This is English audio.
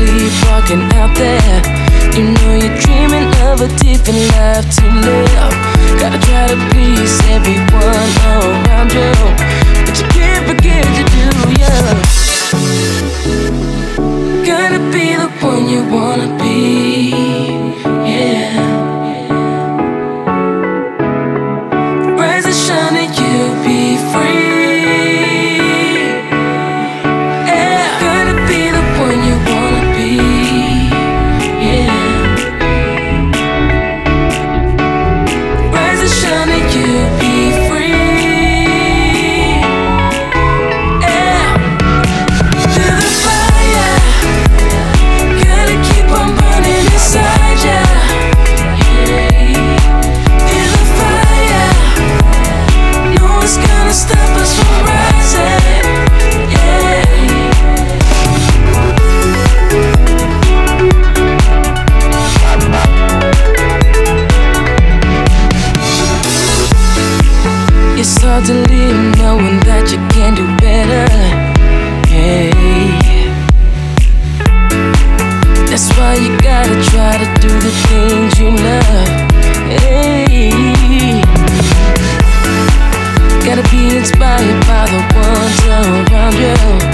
sleep walking out there. You know you're dreaming of a different life to live. Gotta try to please everyone around you, but you can't forget to do you. Gotta be the one you wanna be, yeah. Rise and shine and you'll be free, yeah. Gotta be the one you wanna be, yeah. Rise and shine and you'll be free, yeah. To the fire, gotta keep on burning inside ya, yeah. To the fire, no one's gonna stop us from rising, yeah. It's hard to leave knowing that you can do better, yeah. That's why you gotta try to do the things you love, hey. Gotta be inspired by the ones around you.